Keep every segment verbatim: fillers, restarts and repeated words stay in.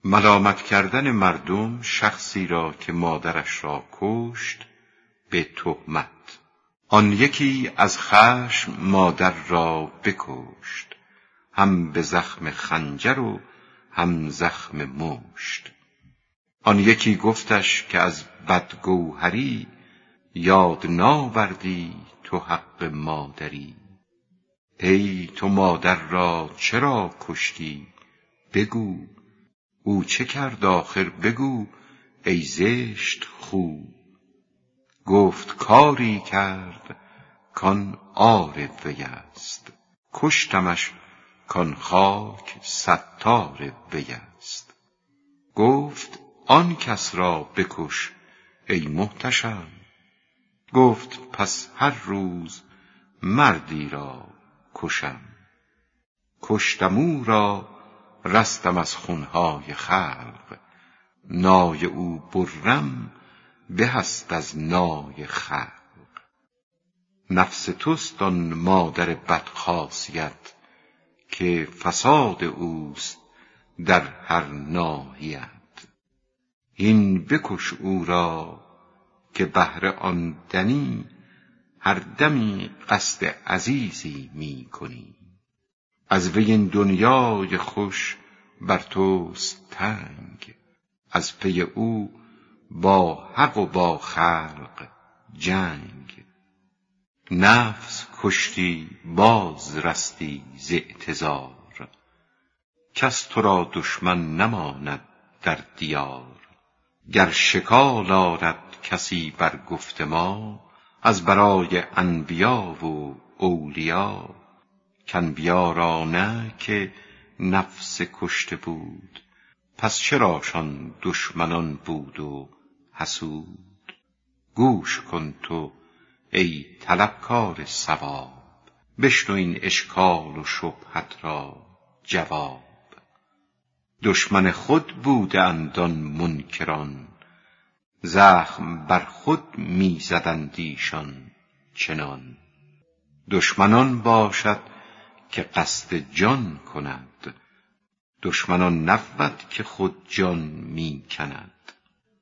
ملامت کردن مردم شخصی را که مادرش را کشت به تهمت. آن یکی از خشم مادر را بکشت، هم به زخم خنجر و هم زخم مشت. آن یکی گفتش که از بدگوهری، یاد ناوردی تو حق مادری. ای تو مادر را چرا کشتی بگو، او چه کرد آخر بگو ای زشت خو. گفت کاری کرد کان عار وی است، کشتمش کان خاک ستار وی است. گفت آن کس را بکش ای محتشم، گفت پس هر روز مردی را کشم. کشتم او را رستم از خونهای خلق، نای او برم به است از نای خلق. نفس توست آن مادر بدخاصیت، که فساد اوست در هر ناحیت. هین بکش او را که بهر آن دنی، هر دمی قصد عزیزی می کنی. از وی این دنیای خوش بر توست تنگ، از پی او با حق و با خلق جنگ. نفس کشتی باز رستی ز اعتذار، کس تو را دشمن نماند در دیار. گر شکال آرد کسی بر گفت ما، از برای انبیا و اولیا. کانبیا را نه که نفس کشته بود، پس چراشان دشمنان بود و حسود. گوش کن تو ای طلبکار صواب، بشنو این اشکال و شبهت را جواب. دشمن خود بوده اند آن منکران، زخم بر خود می زدند ایشان چنان. دشمنان باشد که قصد جان کند، دشمنان نبود که خود جان می کند.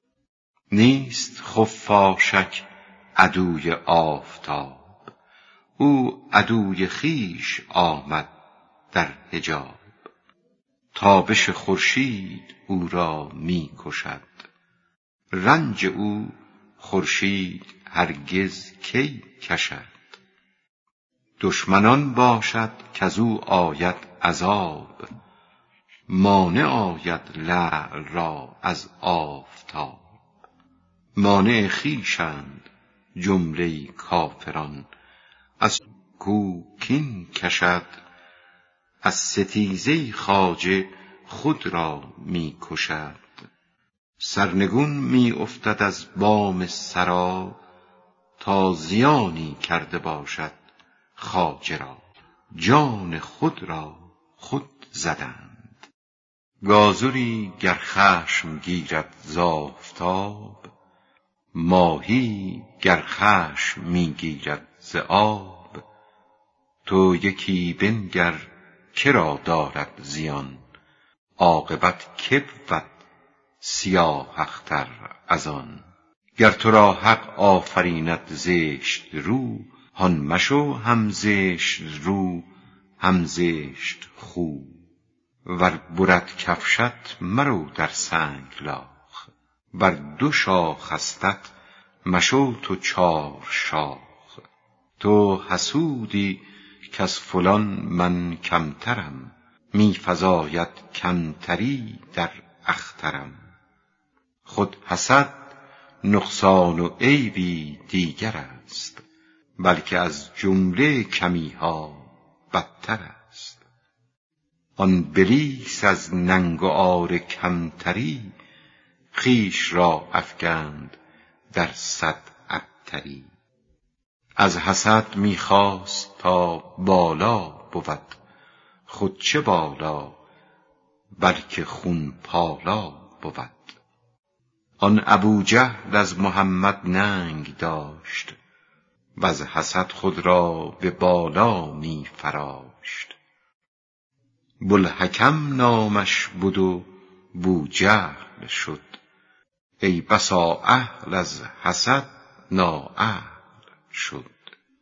نیست خفاشک عدوی آفتاب، او عدوی خویش آمد در حجاب. تابش خورشید او را می کشد، رنج او خورشید هرگز کی کشد. دشمنان باشد کزو آید عذاب، مانع آید لعل را از آفتاب. مانع خویشند جمله کافران، از کو کین کشد از ستیزه خواجه خود را می کشد. سرنگون می افتد از بام سرا، تا زیانی کرده باشد خواجه را. جان خود را خود زدند، گازری گر خشم گیرد ز آفتاب. ماهی گر خشم می گیرد ز آب. تو یکی بنگر که را دارد زیان، عاقبت که بود سیاه اختر از آن. گر تو را حق آفریند زشت رو، هان مشو هم زشت رو هم زشت خو. ور برد کفشت مرو در سنگلاخ، ور دو شاخ استت مشو تو چار شاخ. تو حسودی کز فلان من کمترم، می فزاید کمتری در اخترم. خود حسد نقصان و عیبی دیگر است، بلکه از جمله کمی ها بدتر است. آن بلیس از ننگ و عار کمتری، خویش را افکند در صد ابتری. از حسد می خواست تا بالا بود، خود چه بالا بلکه خون پالا بود. آن ابوجهل از محمد ننگ داشت، وز حسد خود را به بالا می فراشت. بوالحکم نامش بود و بوجهل شد. ای بسا اهل از حسد نااهل شد.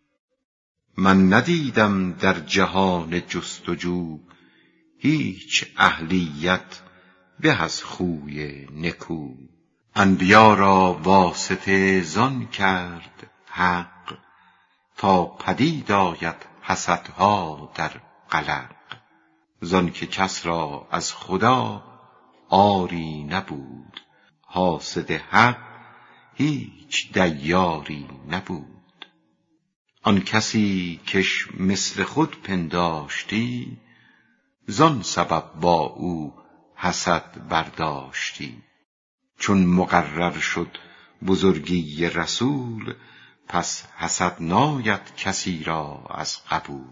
من ندیدم در جهان جستجو هیچ اهلیت به از خوی نکو. انبیا را واسطه زان کرد حق تا پدید آید حسدها در قلق. زان که کس را از خدا آری نبود، حاسد حق هیچ دیاری نبود. آن کسی کش مثل خود پنداشتی، زان سبب با او حسد برداشتی. چون مقرر شد بزرگی رسول، پس حسد ناید کسی را از قبول.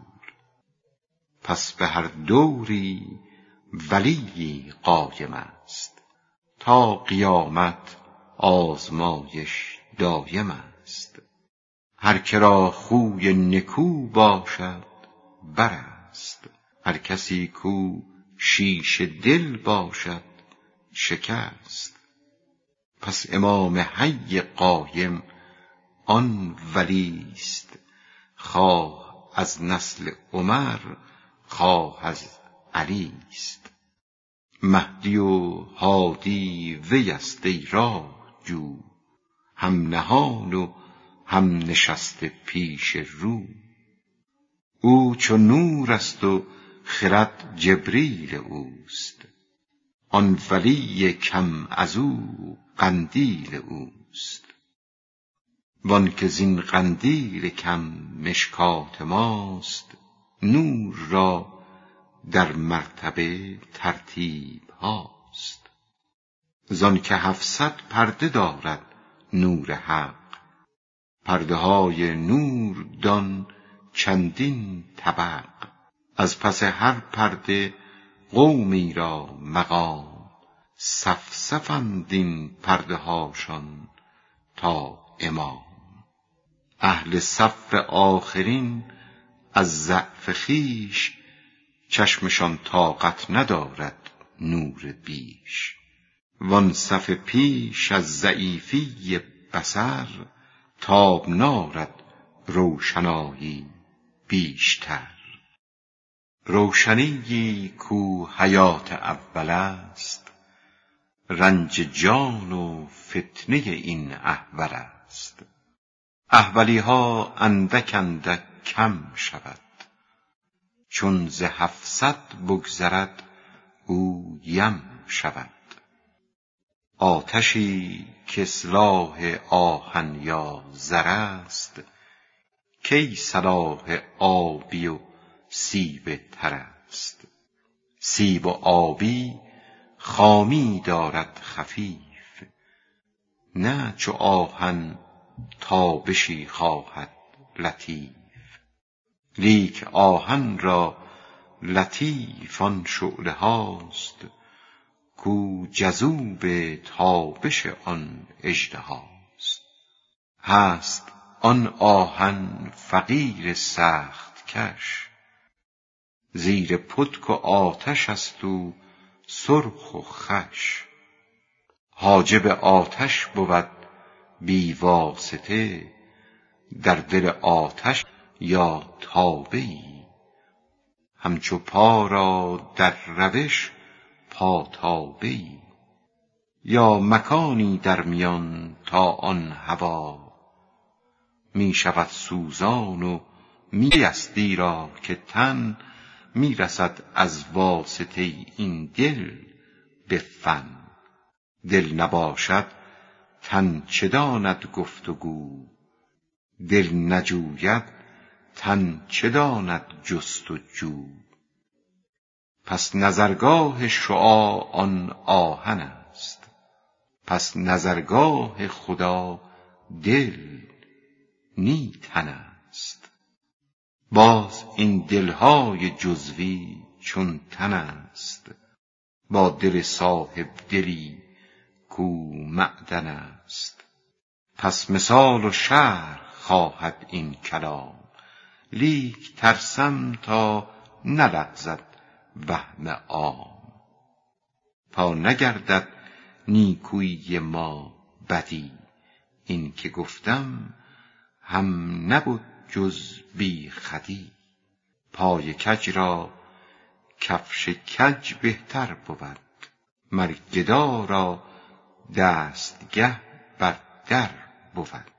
پس به هر دوری ولی قایم است، تا قیامت آزمایش دایم است. هر که را خوی نکو باشد بر است، هر کسی کو شیشه دل باشد شکست. پس امام حی قایم آن ولی است، خواه از نسل عمر خواه از علی است. مهدی و هادی وی است ای راه جو، هم نهان و هم نشسته پیش رو. او چو نور است و خرد جبریل اوست، آن ولی کم از او قندیل اوست. وان که زین قندیل کم مشکات ماست، نور را در مرتبه ترتیب هاست. زان که هفصد پرده دارد نور حق، پرده های نور دان چندین طبق. از پس هر پرده قومی را مقام، صف صفند این پرده هاشان تا امام. اهل صف آخرین از ضعف خویش، چشمشان طاقت ندارد نور بیش. وان صف پیش از ضعیفی بصر، تاب نارد روشنایی بیشتر. روشنی کو حیات اول است، رنج جان و فتنه این احول است. احولی ها اندک اندک کم شود، چون ز هفصد بگذرد او یم شود. آتشی که سلاح آهن یا زر است، کی سلاح آبی و سیب تر است. سیب و آبی خامی دارد خفیف، نه چو آهن تابشی خواهد لطیف. لیک آهن را لطیف آن شعله هاست، کو جذوب تابش آن اژدهاست. هست آن آهن فقیر سخت کش، زیر پتک و آتش است او سرخ و خوش. حاجب آتش بود بی واسطه، در دل آتش یا تابه ای. همچو پا را در روش پا تابه ای، یا مکانی در میان تا آن هوا. می شود سوزان و می استی را که تن، می رسد از واسطه این دل به فن. دل نباشد تن چه داند گفت و گو، دل نجوید تن چه داند جست و جو. پس نظرگاه شعاع آن آهن است، پس نظرگاه خدا دل نی تن است. باز این دلهای جزوی چون تن است، با دل صاحب دلی کو معدن است. پس مثال و شرح خواهد این کلام، لیک ترسم تا نلغزد وهم عام. تا نگردد نیکویی ما بدی. این که گفتم هم نبود جز بی خودی. پای کج را کفش کج بهتر بود، مر گدا را دستگه بر در بود.